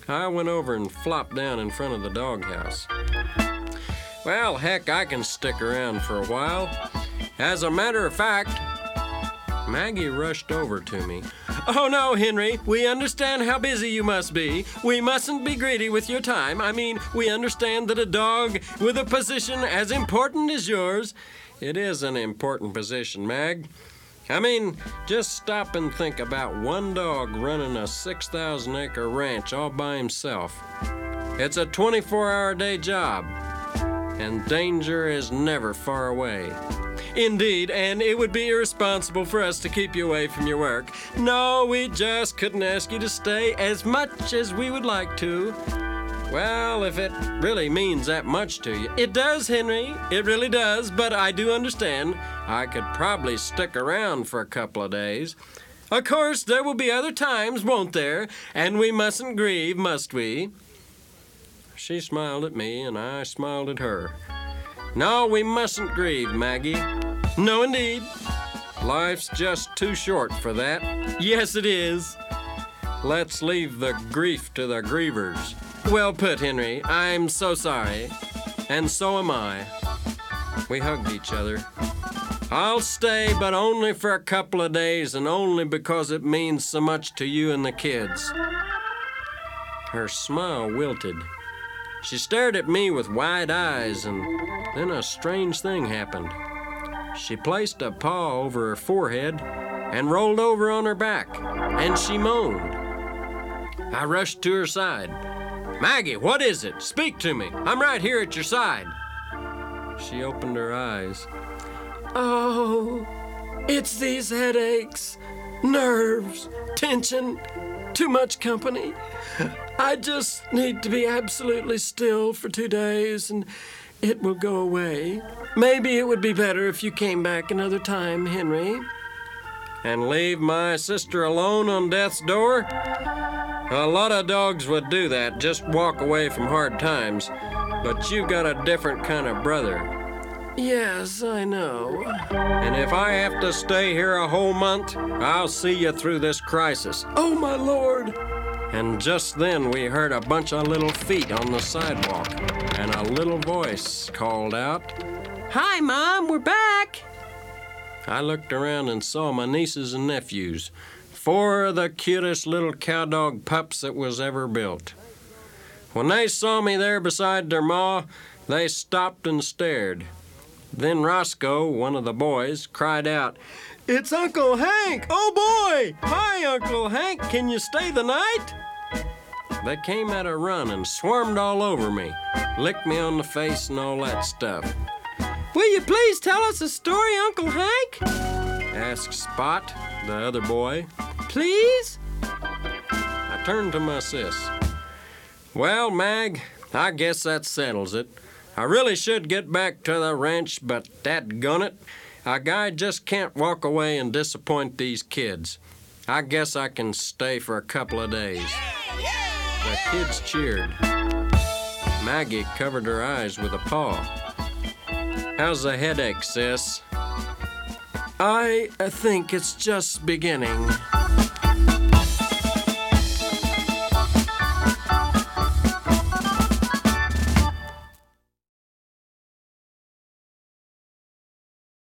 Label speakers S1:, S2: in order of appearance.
S1: I went over and flopped down in front of the doghouse. Well, heck, I can stick around for a while. As a matter of fact, Maggie rushed over to me. Oh, no, Henry, we understand how busy you must be. We mustn't be greedy with your time. I mean, we understand that a dog with a position as important as yours. It is an important position, Mag. I mean, just stop and think about one dog running a 6,000-acre ranch all by himself. It's a 24-hour-a-day job, and danger is never far away. Indeed, and it would be irresponsible for us to keep you away from your work. No, we just couldn't ask you to stay as much as we would like to. Well, if it really means that much to you. It does, Henry. It really does, but I do understand. I could probably stick around for a couple of days. Of course, there will be other times, won't there? And we mustn't grieve, must we? She smiled at me, and I smiled at her. No, we mustn't grieve, Maggie. No, indeed. Life's just too short for that. Yes, it is. Let's leave the grief to the grievers. Well put, Henry. I'm so sorry. And so am I. We hugged each other. I'll stay, but only for a couple of days, and only because it means so much to you and the kids. Her smile wilted. She stared at me with wide eyes, and then a strange thing happened. She placed a paw over her forehead and rolled over on her back, and she moaned. I rushed to her side. Maggie, what is it? Speak to me. I'm right here at your side. She opened her eyes. Oh, it's these headaches, nerves, tension, too much company. I just need to be absolutely still for 2 days and it will go away. Maybe it would be better if you came back another time, Henry. And leave my sister alone on death's door? A lot of dogs would do that, just walk away from hard times. But you've got a different kind of brother. Yes, I know. And if I have to stay here a whole month, I'll see you through this crisis. Oh, my Lord! And just then we heard a bunch of little feet on the sidewalk, and a little voice called out, Hi, Mom, we're back! I looked around and saw my nieces and nephews, 4 of the cutest little cowdog pups that was ever built. When they saw me there beside their ma, they stopped and stared. Then Roscoe, one of the boys, cried out, It's Uncle Hank! Oh, boy! Hi, Uncle Hank! Can you stay the night? They came at a run and swarmed all over me, licked me on the face and all that stuff. Will you please tell us a story, Uncle Hank? Asked Spot, the other boy. Please? I turned to my sis. Well, Mag, I guess that settles it. I really should get back to the ranch, but dadgunnit, a guy just can't walk away and disappoint these kids. I guess I can stay for a couple of days. The kids cheered. Maggie covered her eyes with a paw. How's the headache, sis? I think it's just beginning.